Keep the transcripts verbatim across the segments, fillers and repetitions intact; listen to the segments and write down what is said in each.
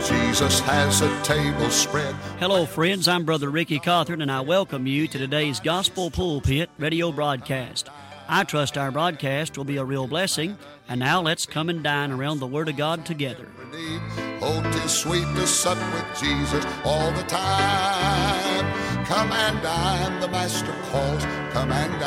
Jesus has a table spread. Hello, friends. I'm Brother Ricky Cawthorn, and I welcome you to today's Gospel Pulpit radio broadcast. I trust our broadcast will be a real blessing. And now let's come and dine around the Word of God together. Oh, 'tis sweet to sup with Jesus all the time. Come and dine, the Master calls. Come and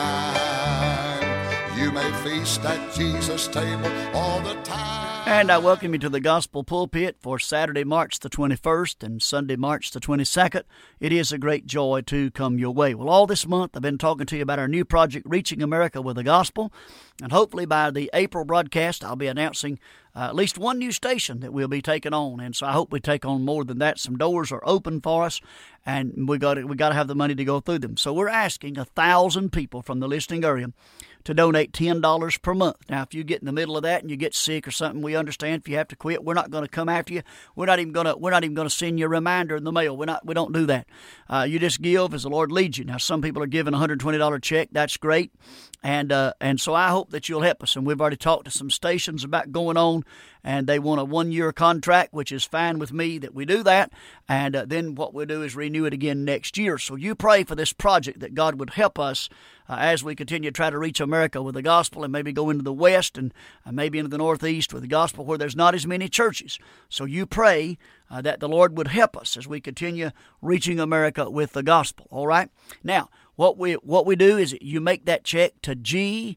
dine. You may feast at Jesus' table all the time. And I welcome you to the Gospel Pulpit for Saturday, March the twenty-first and Sunday, March the twenty-second. It is a great joy to come your way. Well, all this month I've been talking to you about our new project, Reaching America with the Gospel. And hopefully by the April broadcast, I'll be announcing uh, at least one new station that we'll be taking on. And so I hope we take on more than that. Some doors are open for us, and we got we got to have the money to go through them. So we're asking a thousand people from the listening area to donate ten dollars per month. Now, if you get in the middle of that and you get sick or something, we understand. If you have to quit, we're not going to come after you. We're not even going to. We're not even going to send you a reminder in the mail. We're not. We don't do that. Uh, you just give as the Lord leads you. Now, some people are giving a one hundred twenty dollars check. That's great, and uh, and so I hope that you'll help us. And we've already talked to some stations about going on, and they want a one-year contract, which is fine with me that we do that. And uh, then what we'll do is renew it again next year. So you pray for this project that God would help us uh, as we continue to try to reach America with the gospel, and maybe go into the West and uh, maybe into the Northeast with the gospel where there's not as many churches. So you pray uh, that the Lord would help us as we continue reaching America with the gospel. All right? Now, what we what we do is you make that check to G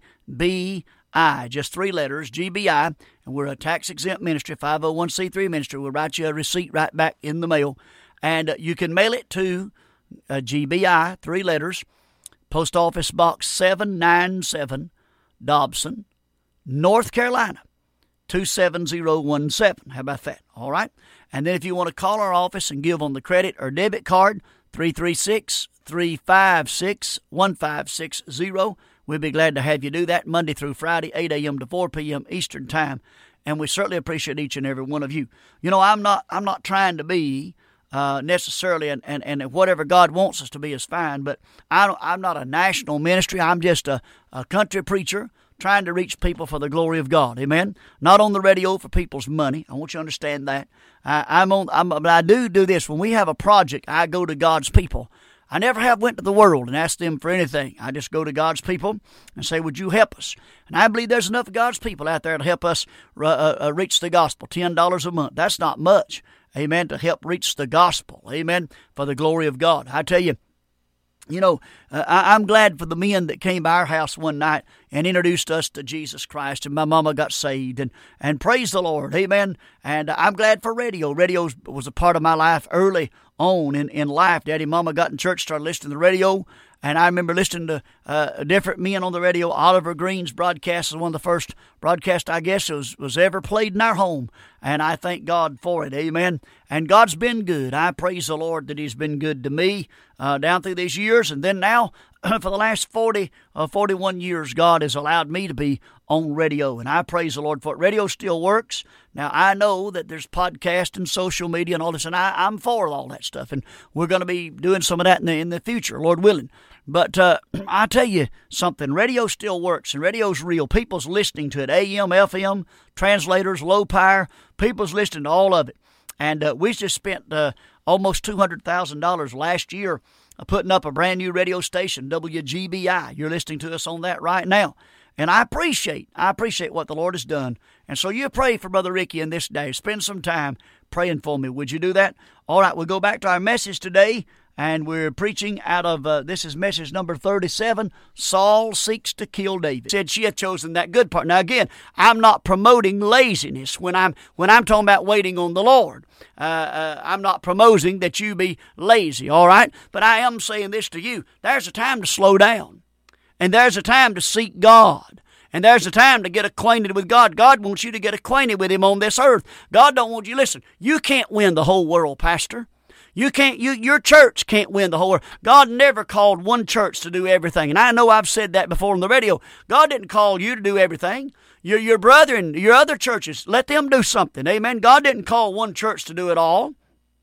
B I, just three letters, G B I, and we're a tax-exempt ministry, five oh one c three ministry. We'll write you a receipt right back in the mail, and uh, you can mail it to uh, G B I, three letters, Post Office Box seven ninety-seven, Dobson, North Carolina, two seven zero one seven. How about that? All right? And then if you want to call our office and give on the credit or debit card, three three six, three five six, one five six zero. We'd be glad to have you do that Monday through Friday, eight a.m. to four p.m. Eastern Time. And we certainly appreciate each and every one of you. You know, I'm not I'm not trying to be uh, necessarily, and, and, and whatever God wants us to be is fine, but I don't, I'm not a national ministry. I'm just a, a country preacher trying to reach people for the glory of God. Amen? Not on the radio for people's money. I want you to understand that. I, I'm on, I'm, but I do do this. When we have a project, I go to God's people. I never have went to the world and asked them for anything. I just go to God's people and say, would you help us? And I believe there's enough of God's people out there to help us uh, uh, reach the gospel. ten dollars a month. That's not much, amen, to help reach the gospel, amen, for the glory of God. I tell you, You know, uh, I, I'm glad for the men that came by our house one night and introduced us to Jesus Christ, and my mama got saved, and, and praise the Lord, amen. And I'm glad for radio. Radio was a part of my life early on in, in life. Daddy and Mama got in church, started listening to the radio, and I remember listening to uh, different men on the radio. Oliver Green's broadcast was one of the first broadcasts, I guess, was, was ever played in our home, and I thank God for it, amen. And God's been good. I praise the Lord that He's been good to me uh, down through these years, and then now, for the last forty, uh, forty-one years, God has allowed me to be on radio, and I praise the Lord for it. Radio still works. Now, I know that there's podcast and social media and all this, and I, I'm for all that stuff, and we're going to be doing some of that in the, in the future, Lord willing. But uh, I tell you something, radio still works, and radio's real. People's listening to it, A M, F M, translators, low power. People's listening to all of it. And uh, we just spent uh, almost two hundred thousand dollars last year uh, putting up a brand new radio station, W G B I. You're listening to us on that right now. And I appreciate, I appreciate what the Lord has done. And so you pray for Brother Ricky in this day. Spend some time praying for me. Would you do that? All right, we'll go back to our message today. And we're preaching out of, uh, this is message number thirty-seven, Saul Seeks to Kill David. Said she had chosen that good part. Now again, I'm not promoting laziness when I'm when I'm talking about waiting on the Lord. Uh, uh, I'm not promoting that you be lazy, all right? But I am saying this to you. There's a time to slow down. And there's a time to seek God. And there's a time to get acquainted with God. God wants you to get acquainted with Him on this earth. God don't want you, listen, you can't win the whole world, Pastor. You can't, you, your church can't win the whole world. God never called one church to do everything. And I know I've said that before on the radio. God didn't call you to do everything. Your, your brother and your other churches, let them do something. Amen. God didn't call one church to do it all.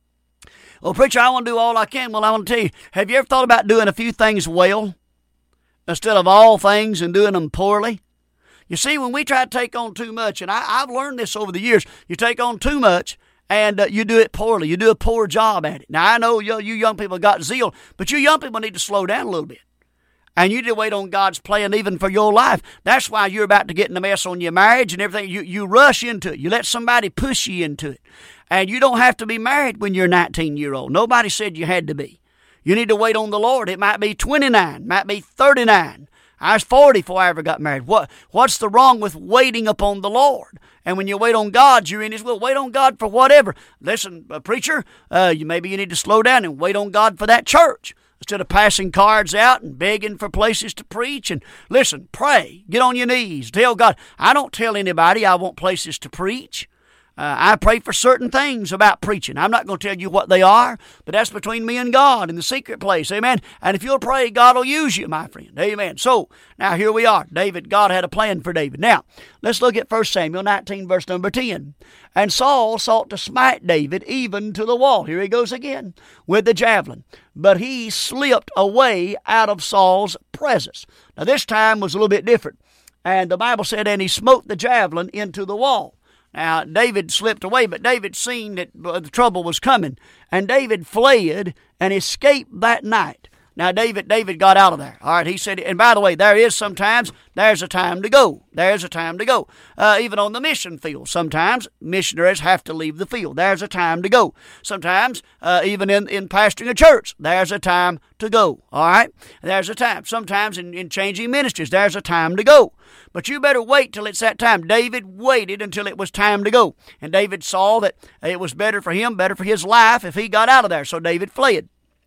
Well, preacher, I want to do all I can. Well, I want to tell you, have you ever thought about doing a few things well instead of all things and doing them poorly? You see, when we try to take on too much, and I, I've learned this over the years, you take on too much, and uh, you do it poorly. You do a poor job at it. Now, I know you, you young people got zeal, but you young people need to slow down a little bit. And you need to wait on God's plan even for your life. That's why you're about to get in a mess on your marriage and everything. You, you rush into it. You let somebody push you into it. And you don't have to be married when you're nineteen years old. Nobody said you had to be. You need to wait on the Lord. It might be twenty-nine, might be thirty-nine. I was forty before I ever got married. What What's the wrong with waiting upon the Lord? And when you wait on God, you're in His will. Wait on God for whatever. Listen, uh, preacher, uh, you maybe you need to slow down and wait on God for that church. Instead of passing cards out and begging for places to preach. And listen, pray. Get on your knees. Tell God. I don't tell anybody I want places to preach. Uh, I pray for certain things about preaching. I'm not going to tell you what they are, but that's between me and God in the secret place. Amen. And if you'll pray, God will use you, my friend. Amen. So, now here we are. David, God had a plan for David. Now, let's look at First Samuel nineteen, verse number ten. And Saul sought to smite David even to the wall. Here he goes again with the javelin. But he slipped away out of Saul's presence. Now, this time was a little bit different. And the Bible said, and he smote the javelin into the wall. Now, David slipped away, but David seen that the trouble was coming. And David fled and escaped that night. Now, David David got out of there. All right, he said, and by the way, there is sometimes, there's a time to go. There's a time to go. Uh, even on the mission field, sometimes missionaries have to leave the field. There's a time to go. Sometimes, uh, even in, in pastoring a church, there's a time to go. All right? There's a time. Sometimes in, in changing ministries, there's a time to go. But you better wait till it's that time. David waited until it was time to go. And David saw that it was better for him, better for his life if he got out of there. So David fled.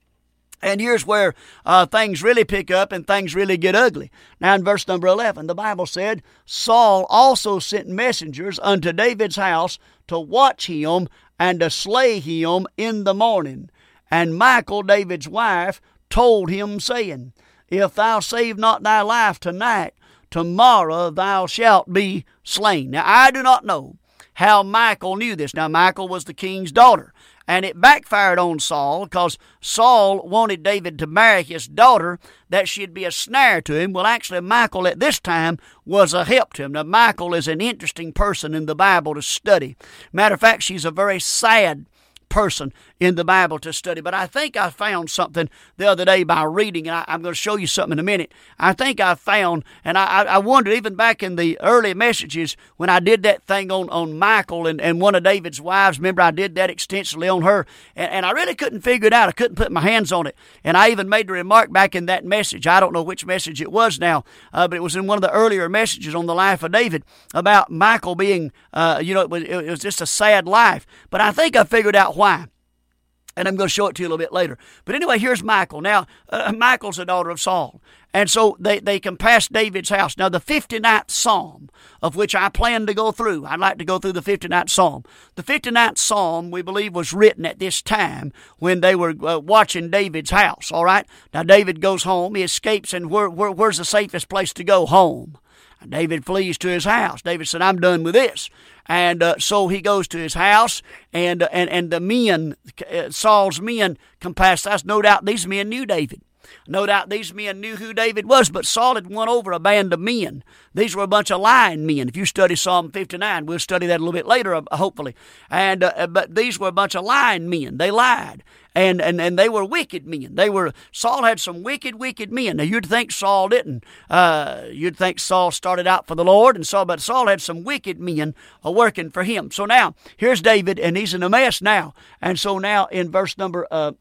And here's where uh, things really pick up and things really get ugly. Now in verse number eleven, the Bible said, Saul also sent messengers unto David's house to watch him and to slay him in the morning. And Michal, David's wife, told him, saying, If thou save not thy life tonight, tomorrow thou shalt be slain. Now I do not know how Michal knew this. Now Michal was the king's daughter. And it backfired on Saul because Saul wanted David to marry his daughter, that she'd be a snare to him. Well, actually, Michal at this time was a help to him. Now, Michal is an interesting person in the Bible to study. Matter of fact, she's a very sad person in the Bible to study. But I think I found something the other day by reading, and I, I'm going to show you something in a minute. I think I found, and I, I wondered even back in the early messages when I did that thing on, on Michal and, and one of David's wives, remember I did that extensively on her, and, and I really couldn't figure it out. I couldn't put my hands on it. And I even made the remark back in that message, I don't know which message it was now, uh, but it was in one of the earlier messages on the life of David about Michal being, uh, you know, it was, it was just a sad life. But I think I figured out why. And I'm going to show it to you a little bit later. But anyway, here's Michal. Now, uh, Michal's the daughter of Saul. And so they, they can pass David's house. Now, the fifty-ninth Psalm, of which I plan to go through, I'd like to go through the fifty-ninth Psalm. The fifty-ninth Psalm, we believe, was written at this time when they were uh, watching David's house, all right? Now, David goes home. He escapes, and where, where, where's the safest place to go? Home. David flees to his house. David said, I'm done with this. And uh, so he goes to his house, and uh, and and the men, uh, Saul's men, come past us. No doubt these men knew David. No doubt these men knew who David was, but Saul had won over a band of men. These were a bunch of lying men. If you study Psalm fifty-nine, we'll study that a little bit later, uh, hopefully. And uh, but these were a bunch of lying men. They lied. And, and and they were wicked men. They were Saul had some wicked, wicked men. Now you'd think Saul didn't. Uh, you'd think Saul started out for the Lord, and Saul, but Saul had some wicked men uh, working for him. So now here's David, and he's in a mess now. And so now in verse number, uh,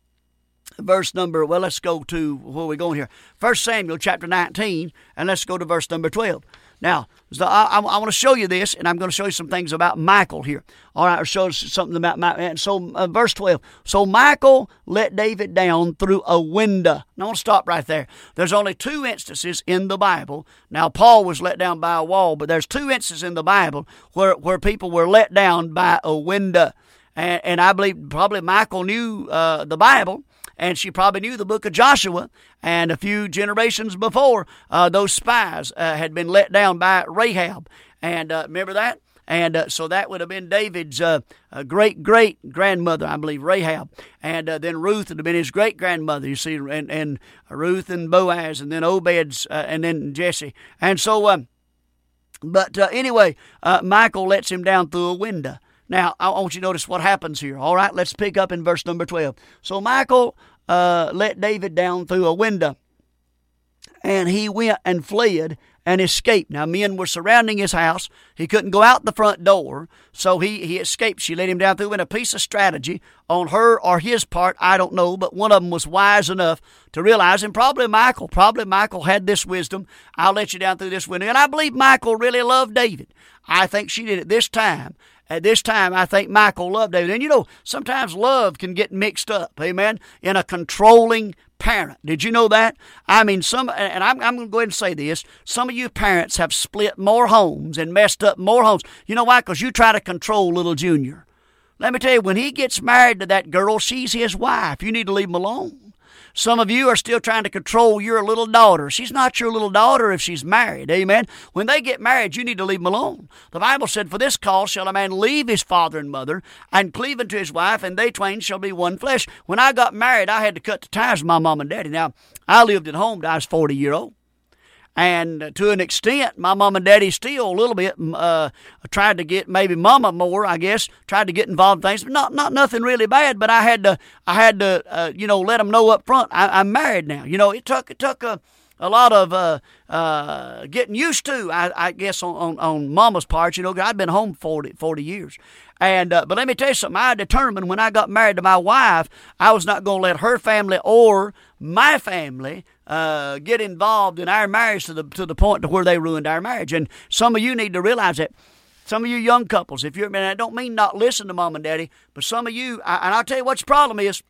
verse number. Well, let's go to where are we going here? First Samuel chapter nineteen, and let's go to verse number twelve. Now, so I, I, I want to show you this, and I'm going to show you some things about Michal here. All right, I'll show you something about Michal. And so, uh, verse twelve. So Michal let David down through a window. Now, I want to stop right there. There's only two instances in the Bible. Now, Paul was let down by a wall, but there's two instances in the Bible where, where people were let down by a window. And, and I believe probably Michal knew uh, the Bible. And she probably knew the book of Joshua. And a few generations before, uh, those spies uh, had been let down by Rahab. And uh, remember that? And uh, so that would have been David's uh, uh, great-great-grandmother, I believe, Rahab. And uh, then Ruth would have been his great-grandmother, you see, and, and Ruth and Boaz, and then Obed's, uh, and then Jesse. And so, um, but uh, anyway, uh, Michal lets him down through a window. Now, I want you to notice what happens here. All right, let's pick up in verse number twelve. So Michal uh, let David down through a window, and he went and fled and escaped. Now, men were surrounding his house. He couldn't go out the front door, so he, he escaped. She let him down through, and a piece of strategy on her or his part, I don't know, but one of them was wise enough to realize, and probably Michal, probably Michal had this wisdom, I'll let you down through this window. And I believe Michal really loved David. I think she did at this time. At this time, I think Michal loved David. And you know, sometimes love can get mixed up, amen, in a controlling parent. Did you know that? I mean, some, and I'm, I'm going to go ahead and say this, some of you parents have split more homes and messed up more homes. You know why? Because you try to control little Junior. Let me tell you, when he gets married to that girl, she's his wife. You need to leave him alone. Some of you are still trying to control your little daughter. She's not your little daughter if she's married. Amen. When they get married, you need to leave them alone. The Bible said, for this cause shall a man leave his father and mother and cleave unto his wife, and they twain shall be one flesh. When I got married, I had to cut the ties with my mom and daddy. Now, I lived at home till I was forty years old. And to an extent, my mom and daddy still a little bit uh, tried to get, maybe mama more, I guess, tried to get involved in things, but not not nothing really bad. But I had to, I had to, uh, you know, let them know up front. I, I'm married now. You know, it took it took a, a lot of uh, uh, getting used to, I, I guess, on, on, on mama's part. You know, 'cause I'd been home forty, forty years. And uh, but let me tell you something. I determined when I got married to my wife, I was not going to let her family or my family uh, get involved in our marriage to the to the point to where they ruined our marriage. And some of you need to realize that. Some of you young couples, if you're, and I don't mean not listen to mom and daddy, but some of you, and I'll tell you what your problem is.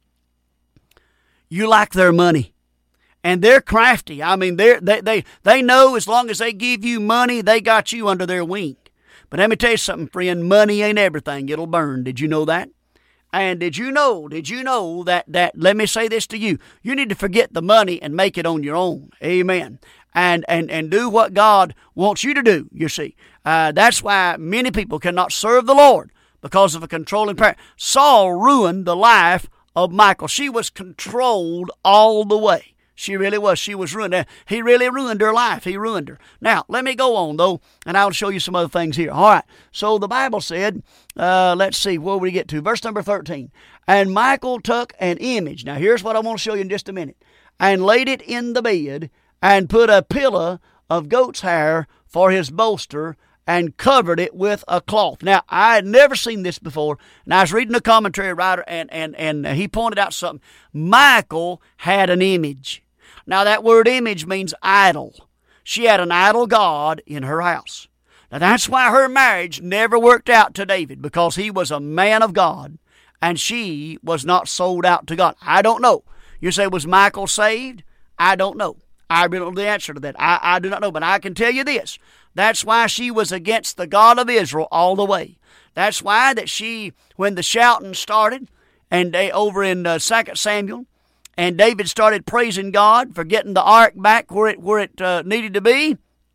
You like their money. And they're crafty. I mean, they're, they they they know as long as they give you money, they got you under their wing. But let me tell you something, friend. Money ain't everything. It'll burn. Did you know that? And did you know, did you know that, that, let me say this to you, you need to forget the money and make it on your own. Amen. And, and, and do what God wants you to do, you see. Uh, that's why many people cannot serve the Lord because of a controlling parent. Saul ruined the life of Michal. She was controlled all the way. She really was. She was ruined. He really ruined her life. He ruined her. Now, let me go on, though, and I'll show you some other things here. All right. So the Bible said, uh, let's see, where we get to? Verse number thirteen. And Michal took an image. Now, here's what I want to show you in just a minute. And laid it in the bed, and put a pillow of goat's hair for his bolster, and covered it with a cloth. Now, I had never seen this before, and I was reading a commentary writer, and, and, and he pointed out something. Michal had an image. Now, that word image means idol. She had an idol god in her house. Now, that's why her marriage never worked out to David, because he was a man of God, and she was not sold out to God. I don't know. You say, was Michal saved? I don't know. I really don't know the answer to that. I, I do not know, but I can tell you this. That's why she was against the God of Israel all the way. That's why that she, when the shouting started, and they over in uh, Second Samuel, and David started praising God for getting the ark back where it where it uh, needed to be,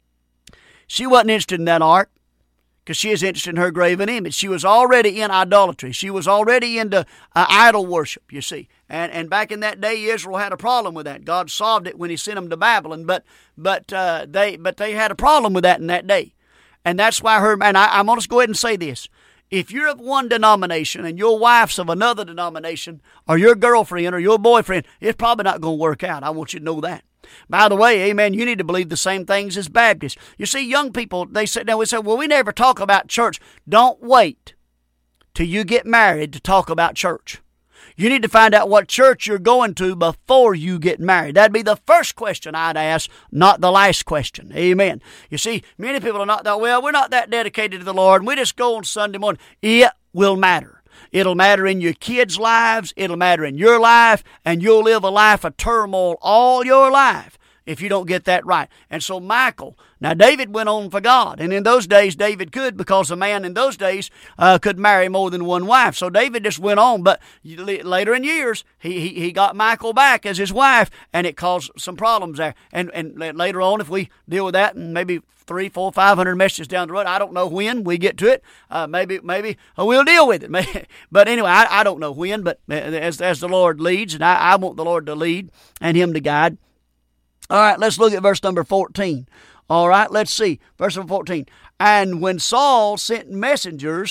she wasn't interested in that ark because she is interested in her graven image. She was already in idolatry. She was already into uh, idol worship, you see. And and back in that day, Israel had a problem with that. God solved it when He sent them to Babylon, but but uh, they but they had a problem with that in that day, and that's why her. And I, I'm going to go ahead and say this: if you're of one denomination and your wife's of another denomination, or your girlfriend or your boyfriend, it's probably not going to work out. I want you to know that. By the way, amen, you need to believe the same things as Baptists. You see, young people, they sit down and say, well, we never talk about church. Don't wait till you get married to talk about church. You need to find out what church you're going to before you get married. That'd be the first question I'd ask, not the last question. Amen. You see, many people are not that, well, we're not that dedicated to the Lord, and we just go on Sunday morning. It will matter. It'll matter in your kids' lives. It'll matter in your life, and you'll live a life of turmoil all your life if you don't get that right. And so Michal, now David went on for God, and in those days David could, because a man in those days uh, could marry more than one wife. So David just went on, but later in years he, he he got Michal back as his wife, and it caused some problems there. And and later on, if we deal with that, and maybe three, four, five hundred messages down the road, I don't know when we get to it. Uh, maybe maybe we'll deal with it. But anyway, I, I don't know when, but as as the Lord leads, and I, I want the Lord to lead and Him to guide. All right, let's look at verse number fourteen. All right, let's see. Verse number fourteen. And when Saul sent messengers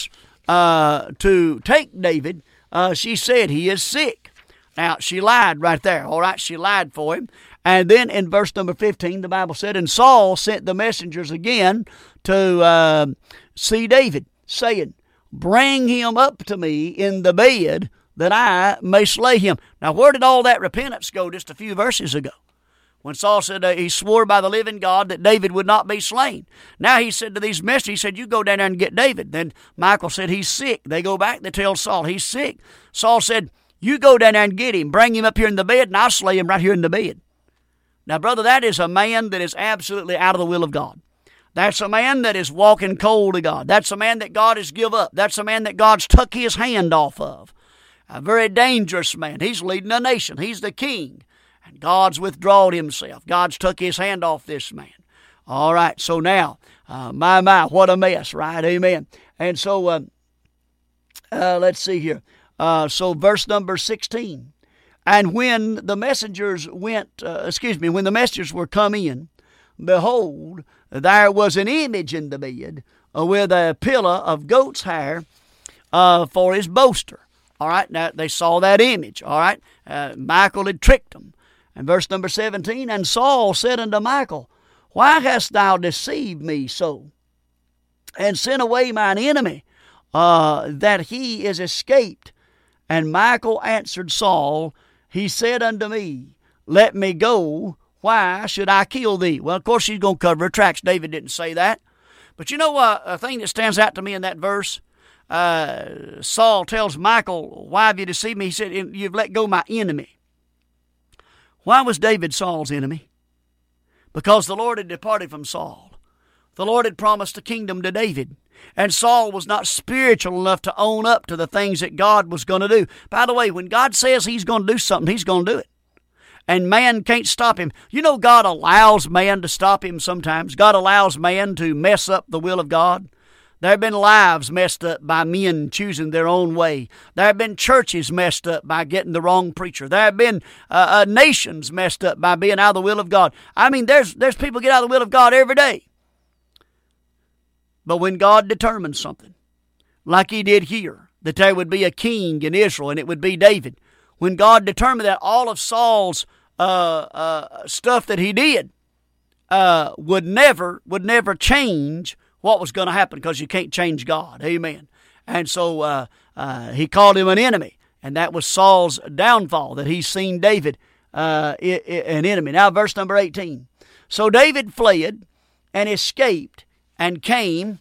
uh, to take David, uh, she said he is sick. Now, she lied right there. All right, she lied for him. And then in verse number fifteen, the Bible said, and Saul sent the messengers again to uh, see David, saying, bring him up to me in the bed that I may slay him. Now, where did all that repentance go just a few verses ago? When Saul said uh, he swore by the living God that David would not be slain. Now he said to these messengers, he said, you go down there and get David. Then Michal said, he's sick. They go back, they tell Saul, he's sick. Saul said, you go down there and get him, bring him up here in the bed, and I'll slay him right here in the bed. Now, brother, that is a man that is absolutely out of the will of God. That's a man that is walking cold to God. That's a man that God has give up. That's a man that God's took his hand off of. A very dangerous man. He's leading a nation. He's the king. And God's withdrawn himself. God's took his hand off this man. All right, so now, uh, my, my, what a mess, right? Amen. And so, uh, uh, let's see here. Uh, so verse number sixteen. And when the messengers went, uh, excuse me, when the messengers were come in, behold, there was an image in the bed uh, with a pillow of goat's hair uh, for his bolster. All right, now they saw that image. All right, uh, Michal had tricked them. And verse number seventeen, and Saul said unto Michal, why hast thou deceived me so, and sent away mine enemy, uh, that he is escaped? And Michal answered Saul, he said unto me, let me go, why should I kill thee? Well, of course, she's going to cover her tracks. David didn't say that. But you know what? A thing that stands out to me in that verse, uh, Saul tells Michal, why have you deceived me? He said, you've let go my enemy. Why was David Saul's enemy? Because the Lord had departed from Saul. The Lord had promised the kingdom to David. And Saul was not spiritual enough to own up to the things that God was going to do. By the way, when God says he's going to do something, he's going to do it. And man can't stop him. You know, God allows man to stop him sometimes. God allows man to mess up the will of God. There have been lives messed up by men choosing their own way. There have been churches messed up by getting the wrong preacher. There have been uh, uh, nations messed up by being out of the will of God. I mean, there's, there's people get out of the will of God every day. But when God determines something, like he did here, that there would be a king in Israel, and it would be David, when God determined that all of Saul's uh, uh, stuff that he did uh, would never would never change what was going to happen, because you can't change God. Amen. And so uh, uh, he called him an enemy, and that was Saul's downfall, that he's seen David uh, an enemy. Now, verse number eighteen. So David fled and escaped and came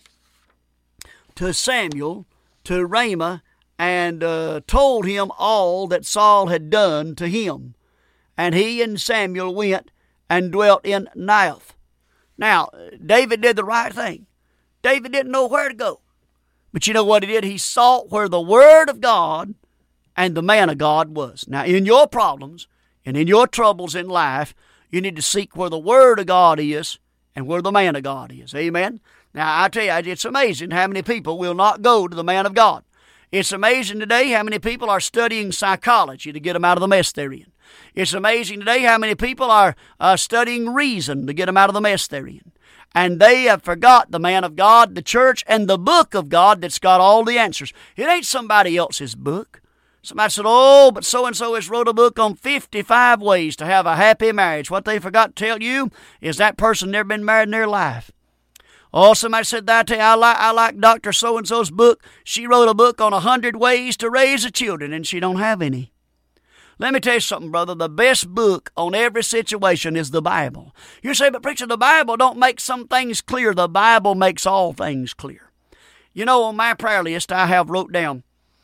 to Samuel, to Ramah, and uh, told him all that Saul had done to him. And he and Samuel went and dwelt in Naioth. Now, David did the right thing. David didn't know where to go. But you know what he did? He sought where the Word of God and the man of God was. Now, in your problems and in your troubles in life, you need to seek where the Word of God is and where the man of God is. Amen? Now, I tell you, it's amazing how many people will not go to the man of God. It's amazing today how many people are studying psychology to get them out of the mess they're in. It's amazing today how many people are uh, studying reason to get them out of the mess they're in. And they have forgot the man of God, the church, and the book of God that's got all the answers. It ain't somebody else's book. Somebody said, oh, but so-and-so has wrote a book on fifty-five ways to have a happy marriage. What they forgot to tell you is that person never been married in their life. Oh, somebody said that to you. I like, I like Doctor So-and-so's book. She wrote a book on one hundred ways to raise a children, and she don't have any. Let me tell you something, brother. The best book on every situation is the Bible. You say, but preacher, the Bible don't make some things clear. The Bible makes all things clear. You know, on my prayer list, I have wrote down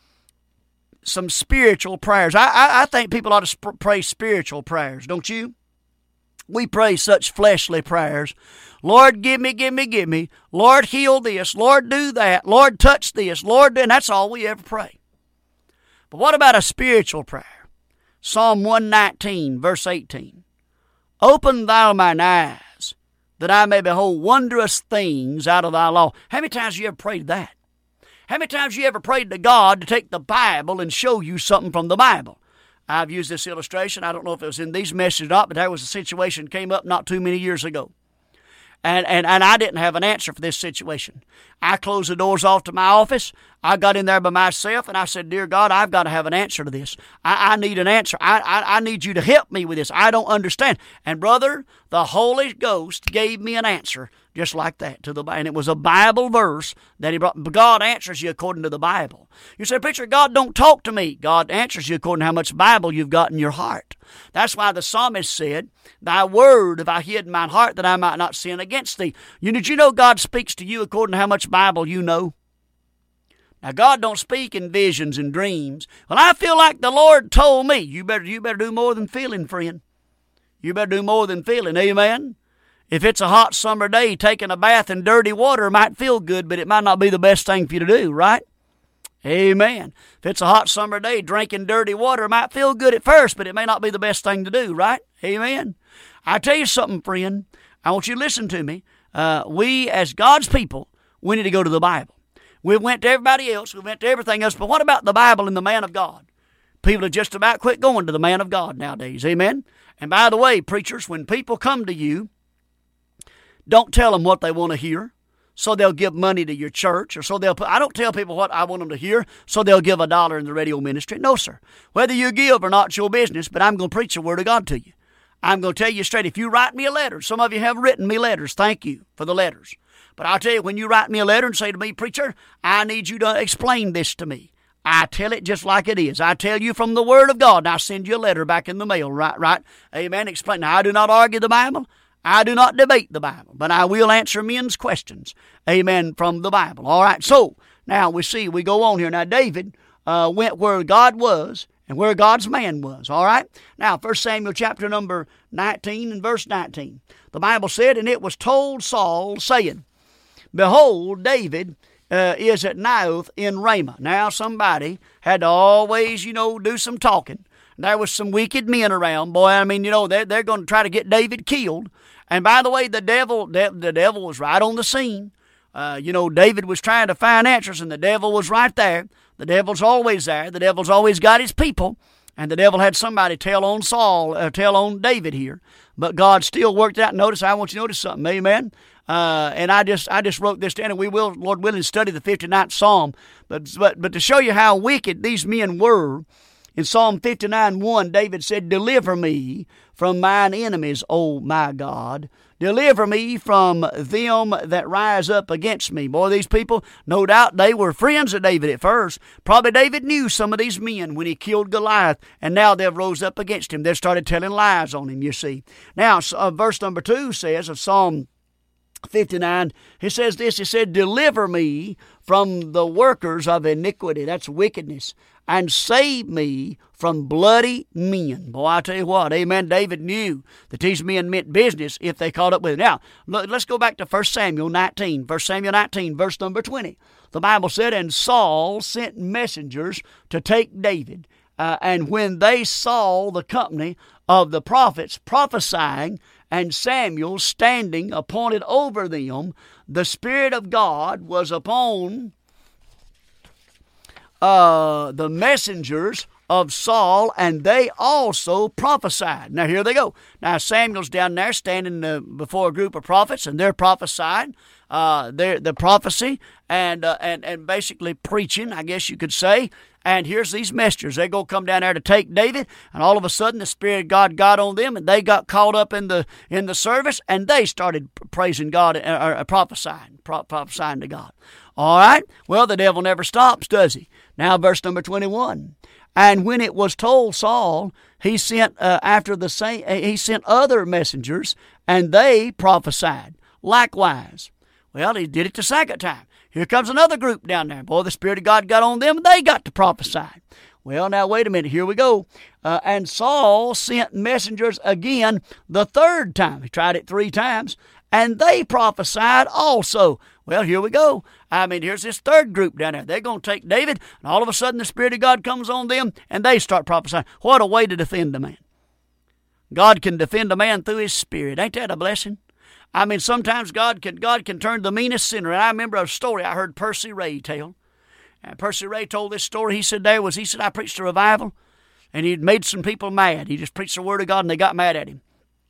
some spiritual prayers. I, I, I think people ought to sp- pray spiritual prayers, don't you? We pray such fleshly prayers. Lord, give me, give me, give me. Lord, heal this. Lord, do that. Lord, touch this. Lord, do, and that's all we ever pray. But what about a spiritual prayer? Psalm one nineteen, verse eighteen. Open thou mine eyes, that I may behold wondrous things out of thy law. How many times have you ever prayed that? How many times have you ever prayed to God to take the Bible and show you something from the Bible? I've used this illustration. I don't know if it was in these messages or not, but there was a situation that came up not too many years ago. And, and, and I didn't have an answer for this situation. I closed the doors off to my office. I got in there by myself, and I said, Dear God, I've got to have an answer to this. I, I need an answer. I, I, I need you to help me with this. I don't understand. And, brother, the Holy Ghost gave me an answer just like that. to the And it was a Bible verse that he brought. God answers you according to the Bible. You say, Preacher, God don't talk to me. God answers you according to how much Bible you've got in your heart. That's why the psalmist said, Thy word have I hid in mine heart that I might not sin against thee. You, did you know God speaks to you according to how much Bible you know? Now, God don't speak in visions and dreams. Well, I feel like the Lord told me. You better, you better do more than feeling, friend. You better do more than feeling. Amen? If it's a hot summer day, taking a bath in dirty water might feel good, but it might not be the best thing for you to do, right? Amen. If it's a hot summer day, drinking dirty water might feel good at first, but it may not be the best thing to do, right? Amen. I tell you something, friend. I want you to listen to me. Uh, we, as God's people, we need to go to the Bible. We went to everybody else. We went to everything else. But what about the Bible and the man of God? People have just about quit going to the man of God nowadays. Amen. And by the way, preachers, when people come to you, don't tell them what they want to hear, so they'll give money to your church, or so they'll put, I don't tell people what I want them to hear, so they'll give a dollar in the radio ministry. No, sir. Whether you give or not, it's your business, but I'm going to preach the Word of God to you. I'm going to tell you straight, if you write me a letter, some of you have written me letters, thank you for the letters. But I'll tell you, when you write me a letter and say to me, Preacher, I need you to explain this to me, I tell it just like it is. I tell you from the Word of God, and I send you a letter back in the mail, right, right? Amen. Explain. Now, I do not argue the Bible. I do not debate the Bible, but I will answer men's questions, amen, from the Bible. All right, so now we see, we go on here. Now, David uh, went where God was and where God's man was, all right? Now, First Samuel chapter number nineteen and verse nineteen. The Bible said, And it was told Saul, saying, Behold, David uh, is at Naioth in Ramah. Now, somebody had to always, you know, do some talking. There was some wicked men around. Boy, I mean, you know, they're, they're going to try to get David killed. And by the way, the devil de- the devil was right on the scene. Uh, you know, David was trying to find answers, and the devil was right there. The devil's always there. The devil's always got his people. And the devil had somebody tell on Saul, uh, tell on David here. But God still worked it out. Notice, I want you to notice something. Amen. Uh, and I just I just wrote this down, and we will, Lord willing, study the fifty-ninth Psalm. But, but, but to show you how wicked these men were, in Psalm fifty-nine one, David said, Deliver me from mine enemies, O my God. Deliver me from them that rise up against me. Boy, these people, no doubt they were friends of David at first. Probably David knew some of these men when he killed Goliath, and now they've rose up against him. They've started telling lies on him, you see. Now, uh, verse number two says of Psalm fifty-nine, he says this, he said, Deliver me from the workers of iniquity, that's wickedness, and save me from bloody men. Boy, I tell you what, amen, David knew that these men meant business if they caught up with him. Now, let's go back to First Samuel nineteen, First Samuel nineteen, verse number twenty. The Bible said, And Saul sent messengers to take David, uh, and when they saw the company of the prophets prophesying, and Samuel standing appointed over them, the Spirit of God was upon uh, the messengers of Saul, and they also prophesied. Now, here they go. Now, Samuel's down there standing uh, before a group of prophets, and they're prophesying uh, their, the prophecy and, uh, and, and basically preaching, I guess you could say. And here's these messengers. They go come down there to take David, and all of a sudden the Spirit of God got on them, and they got caught up in the in the service, and they started praising God, or, or prophesying, pro- prophesying to God. All right? Well, the devil never stops, does he? Now, verse number twenty-one. And when it was told Saul, he sent uh, after the same, he sent other messengers, and they prophesied likewise. Well, he did it the second time. Here comes another group down there. Boy, the Spirit of God got on them, and they got to prophesy. Well, now, wait a minute. Here we go. Uh, and Saul sent messengers again the third time. He tried it three times, and they prophesied also. Well, here we go. I mean, here's this third group down there. They're going to take David, and all of a sudden the Spirit of God comes on them, and they start prophesying. What a way to defend a man. God can defend a man through His Spirit. Ain't that a blessing? I mean, sometimes God can God can turn the meanest sinner. And I remember a story I heard Percy Ray tell. And Percy Ray told this story. He said there was, he said, I preached a revival, and he'd made some people mad. He just preached the Word of God, and they got mad at him.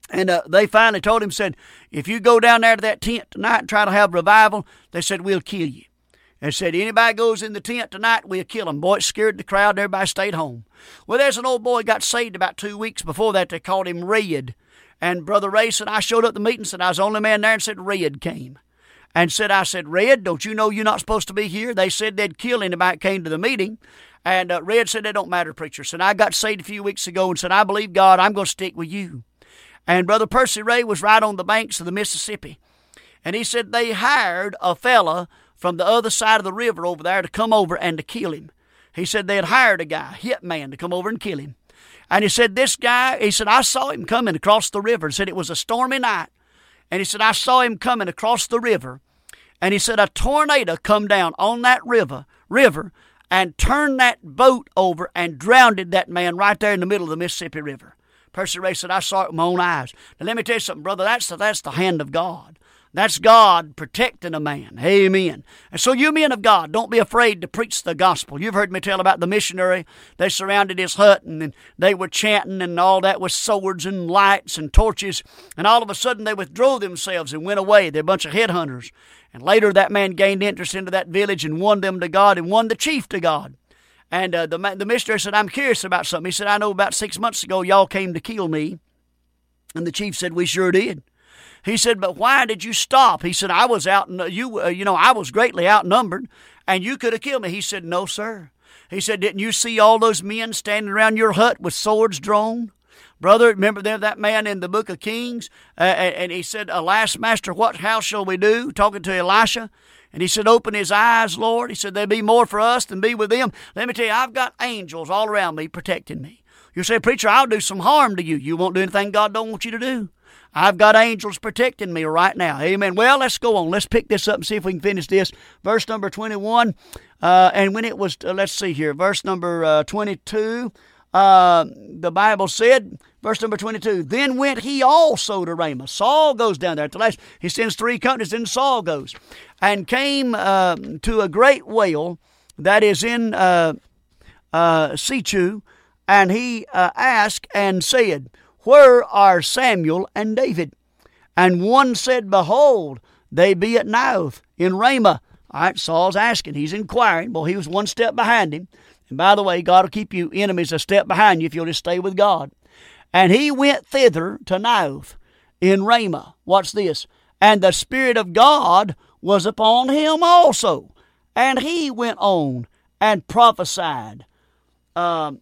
And uh, they finally told him, said, if you go down there to that tent tonight and try to have revival, they said, we'll kill you. And said, anybody goes in the tent tonight, we'll kill him. Boy, it scared the crowd, and everybody stayed home. Well, there's an old boy got saved about two weeks before that. They called him Red. And Brother Ray said, I showed up at the meeting, said I was the only man there, and said Red came. And said, I said, Red, don't you know you're not supposed to be here? They said they'd kill anybody that came to the meeting. And uh, Red said, that don't matter, preacher. Said, I got saved a few weeks ago and said, I believe God, I'm going to stick with you. And Brother Percy Ray was right on the banks of the Mississippi. And he said they hired a fella from the other side of the river over there to come over and to kill him. He said they had hired a guy, a hitman, to come over and kill him. And he said this guy, he said, I saw him coming across the river. He said it was a stormy night. And he said, I saw him coming across the river. And he said a tornado come down on that river, river and turned that boat over and drowned that man right there in the middle of the Mississippi River. Percy Ray said, I saw it with my own eyes. Now, let me tell you something, brother. That's the, that's the hand of God. That's God protecting a man. Amen. And so you men of God, don't be afraid to preach the gospel. You've heard me tell about the missionary. They surrounded his hut, and they were chanting and all that with swords and lights and torches. And all of a sudden, they withdrew themselves and went away. They're a bunch of headhunters. And later, that man gained interest into that village and won them to God and won the chief to God. And uh, the, the missionary said, I'm curious about something. He said, I know about six months ago y'all came to kill me. And the chief said, we sure did. He said, but why did you stop? He said, I was out, you, uh, you know, I was greatly outnumbered, and you could have killed me. He said, no, sir. He said, didn't you see all those men standing around your hut with swords drawn? Brother, remember there that man in the book of Kings? Uh, and he said, alas, master, what how shall we do? Talking to Elisha. And he said, open his eyes, Lord. He said, there'll be more for us than be with them. Let me tell you, I've got angels all around me protecting me. You say, preacher, I'll do some harm to you. You won't do anything God don't want you to do. I've got angels protecting me right now. Amen. Well, let's go on. Let's pick this up and see if we can finish this. Verse number twenty-one. Uh, and when it was, uh, let's see here, verse number uh, twenty-two. Uh, the Bible said, verse number twenty-two, then went he also to Ramah. Saul goes down there at the last. He sends three companies, then Saul goes. And came uh, to a great well that is in uh, uh, Sechu. And he uh, asked and said, where are Samuel and David? And one said, behold, they be at Naioth in Ramah. All right, Saul's asking. He's inquiring. Well, he was one step behind him. And by the way, God will keep you enemies a step behind you if you'll just stay with God. And he went thither to Naioth in Ramah. Watch this. And the Spirit of God was upon him also. And he went on and prophesied um,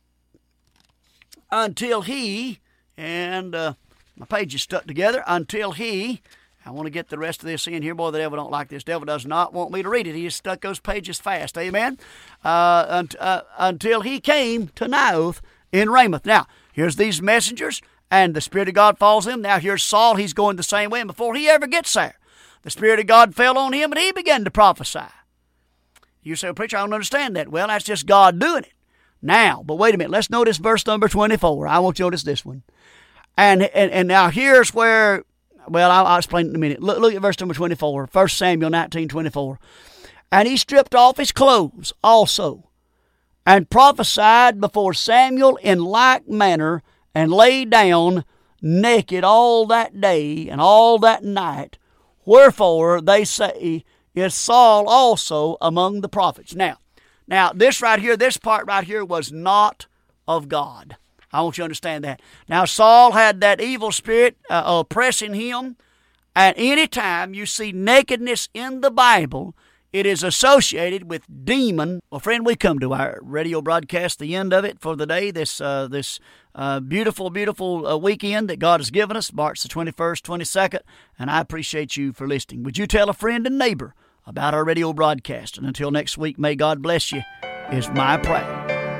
until he... And uh, my page is stuck together until he, I want to get the rest of this in here. Boy, the devil don't like this. The devil does not want me to read it. He just stuck those pages fast. Amen? Uh, un- uh, until he came to Naioth in Ramoth. Now, here's these messengers, and the Spirit of God falls on him. Now, here's Saul. He's going the same way. And before he ever gets there, the Spirit of God fell on him, and he began to prophesy. You say, well, preacher, I don't understand that. Well, that's just God doing it. Now, but wait a minute. Let's notice verse number twenty-four. I want you to notice this one. And, and and now here's where, well, I'll, I'll explain it in a minute. Look, look at verse number twenty-four, First Samuel nineteen twenty-four. And he stripped off his clothes also, and prophesied before Samuel in like manner, and lay down naked all that day and all that night. Wherefore, they say, is Saul also among the prophets. Now, now this right here, this part right here was not of God. I want you to understand that. Now, Saul had that evil spirit uh, oppressing him. And any time you see nakedness in the Bible, it is associated with demon. Well, friend, we come to our radio broadcast, the end of it for the day, this uh, this uh, beautiful, beautiful uh, weekend that God has given us, March the twenty-first, twenty-second, and I appreciate you for listening. Would you tell a friend and neighbor about our radio broadcast? And until next week, may God bless you, is my prayer.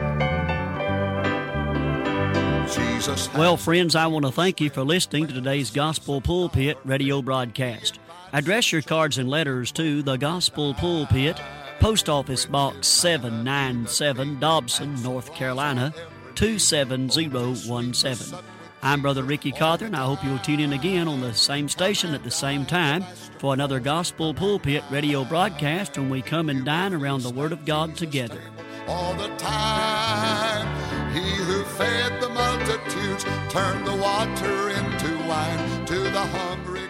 Well, friends, I want to thank you for listening to today's Gospel Pulpit radio broadcast. Address your cards and letters to the Gospel Pulpit, Post Office Box seven ninety-seven, Dobson, North Carolina, two seven zero one seven. I'm Brother Ricky Cawthorn. I hope you'll tune in again on the same station at the same time for another Gospel Pulpit radio broadcast when we come and dine around the Word of God together. All the time, he who fed the multitudes turned the water into wine. blind, to the hungry